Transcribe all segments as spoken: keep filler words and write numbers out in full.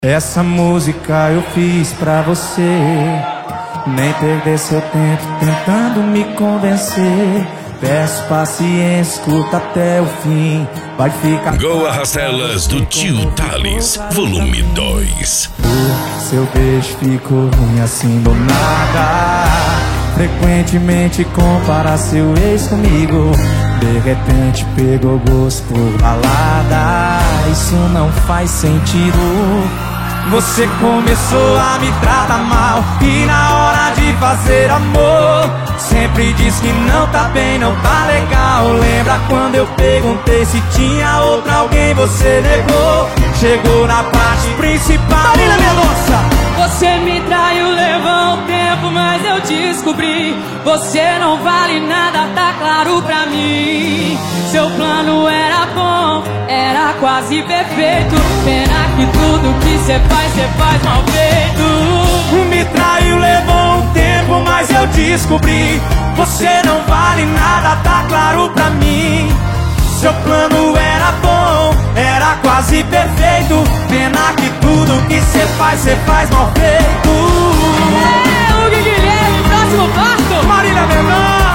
Essa música eu fiz pra você, nem perder seu tempo tentando me convencer. Peço paciência, escuta até o fim, vai ficar. Goa Rastelas do Tio Thales, volume dois. Seu beijo ficou ruim assim do nada. Frequentemente compara seu ex comigo. De repente pegou gosto por balada. Isso não faz sentido. Você começou a me tratar mal, e na hora de fazer amor sempre diz que não tá bem, não tá legal. Lembra quando eu perguntei se tinha outra alguém, você negou. Chegou na parte principal. Marina Mendonça! Você me traiu, levou um tempo, mas eu descobri. Você não vale nada, tá claro pra mim. Seu plano era bom, era quase perfeito. Pena que tudo que cê faz, cê faz mal feito. Me traiu, levou um tempo, mas eu descobri. Você não vale nada, tá claro pra mim. Seu plano era bom, era quase perfeito. Pena que tudo que cê faz, cê faz mal feito. É, o Guilherme, próximo passo. Marília Mendonça!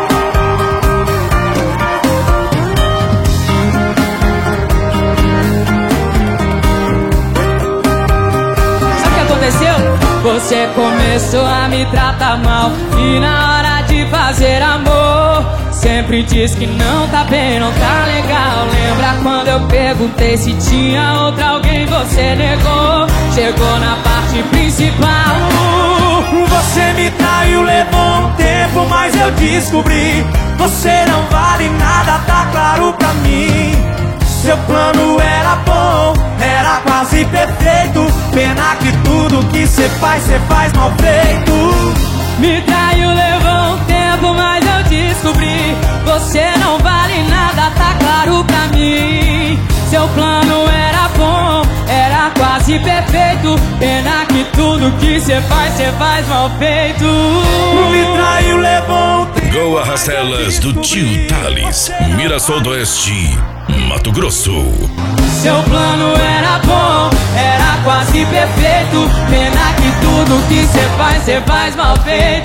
Sabe o que aconteceu? Você começou a me tratar mal, e na hora de fazer amor sempre diz que não tá bem, não tá legal. Lembra quando eu perguntei se tinha outra alguém, você negou. Chegou na parte principal. Você me traiu, levou um tempo, mas eu descobri. Você não vale nada, tá claro pra mim. Seu plano era bom, era quase perfeito. Pena que tudo que cê faz, cê faz mal feito. Me traiu, levou um tempo, mas eu descobri. Você não vale nada, tá claro pra mim. Seu plano era bom, era quase perfeito. Pena que tudo que cê faz, cê faz mal feito. Me traiu, levou um tempo. Goa Rastelas do Tio Thales, Mirassol do Oeste, Mato Grosso. Seu plano era bom, era quase perfeito. Pena que tudo que cê faz, cê faz mal feito.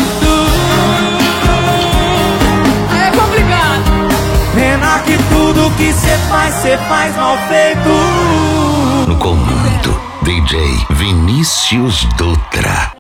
É complicado. Pena que tudo que cê faz, cê faz mal feito. No comando, D J Vinícius Dutra.